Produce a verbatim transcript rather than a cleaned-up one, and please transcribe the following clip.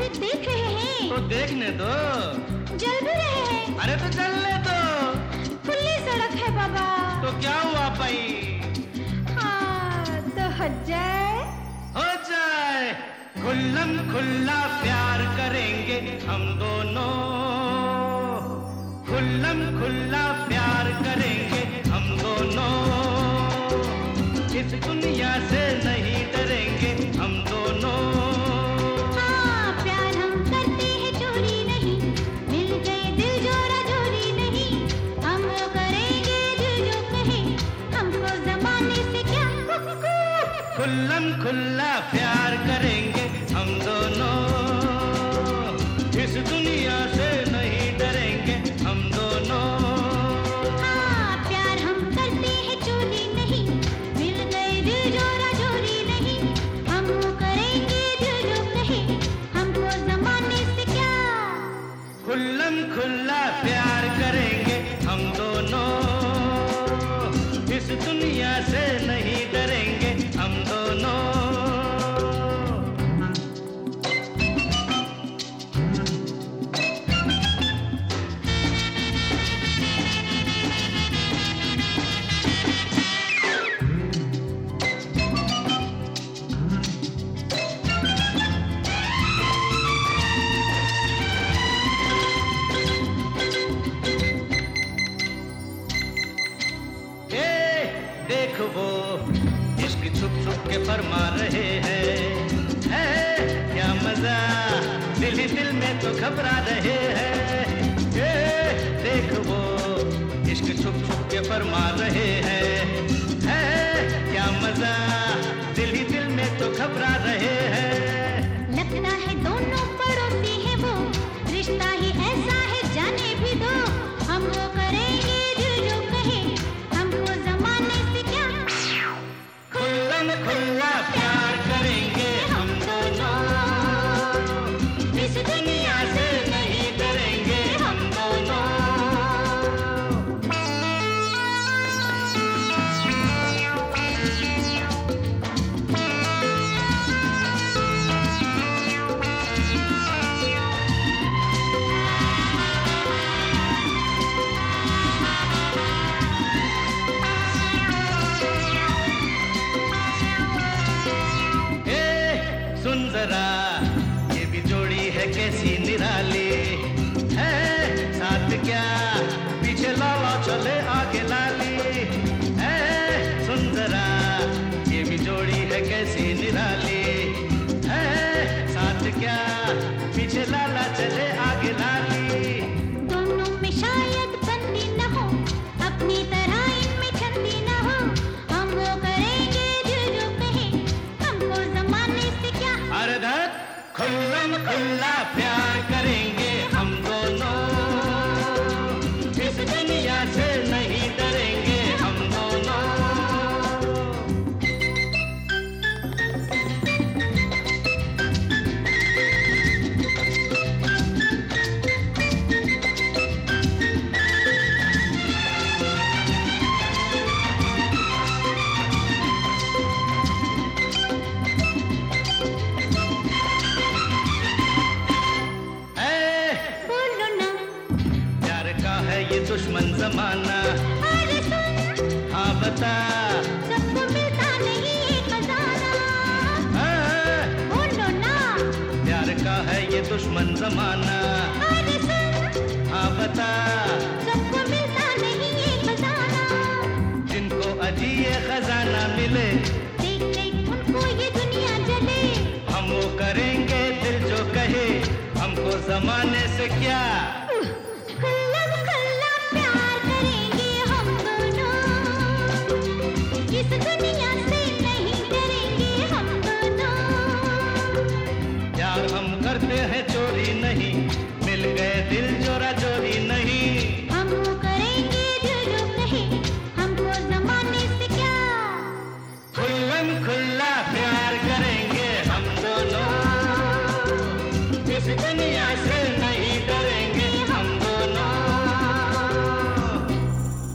देख रहे हैं। तो देखने दो। जल भी रहे हैं। अरे तो जलने दो। खुली सड़क है बाबा। तो क्या हुआ भाई? हाँ तो हो जाए। हो जाए। खुल्लम खुल्ला प्यार करेंगे हम दोनों, खुल्लम खुल्ला प्यार करेंगे हम दोनों, इस दुनिया से नहीं डरेंगे हम दोनों। हाँ प्यार हम करते हैं चोरी नहीं, मिल गए दिल जोरा जोरी नहीं, हम वो करेंगे दिल जो कहे, हमको जमाने से क्या। खुल्लम खुल्ला प्यार करेंगे हम दोनों, इस दुनिया से नहीं डरेंगे हम दोनों। हाँ प्यार हम करते हैं चोरी नहीं, मिल गए दिल जोरा जोरी नहीं, हम वो करेंगे दिल जो कहे, हमको जमाने से क्या। खुल्लम खुल्ला प्यार करेंगे हम दोनों, इस दुनिया से नहीं डरेंगे हम दोनों। देख वो इश्क छुप छुप के फरमा रहे हैं, है क्या मजा, दिल ही दिल में तो घबरा रहे हैं। ये देख वो इश्क छुप छुप के फरमा रहे हैं, है क्या मजा, दिल ही दिल में तो घबरा रहे हैं। लगता है दोनों पड़ोसी हैं वो, रिश्ता ही ऐसा है जाने भी दो, हम वो करेंगे दिल जो कहे, हमको जमाने से क्या। खुल्लम खुल्ला प्यार करेंगे हम दोनों, इस दुनिया से नहीं डरेंगे हम दोनों। सुन जरा ये भी जोड़ी है कैसी निराली है, साथ क्या पीछे लाला चले आगे लाली है। सुन जरा ये भी जोड़ी है कैसी निराली है, साथ क्या पीछे लाला चले आगे लाली। दोनों में शायद बंदी न हो, अपनी तरह इनमें छंदी न हो, हम वो करेंगे दिल जो कहे, हमको जमाने से क्या। अरे धत खुल्लम खुल्ला प्यार करेंगे हम दोनों, इस दुनिया से नहीं डरेंगे हम दोनों। ये दुश्मन जमाना, अरे सुन, हाँ बता, सबको मिलता नहीं ये खजाना, बोलो ना, प्यार का है ये दुश्मन जमाना, अरे सुन, हाँ बता, सबको मिलता नहीं ये खजाना, जिनको अजी ये खजाना मिले, देख देख उनको ये दुनिया जले, हम वो करेंगे दिल जो कहे, हमको जमाने से क्या। खुल्लम खुल्ला प्यार करेंगे हम दोनों, इस दुनिया से नहीं डरेंगे हम दोनों। प्यार हम करते हैं चोरी नहीं, मिल गए दिल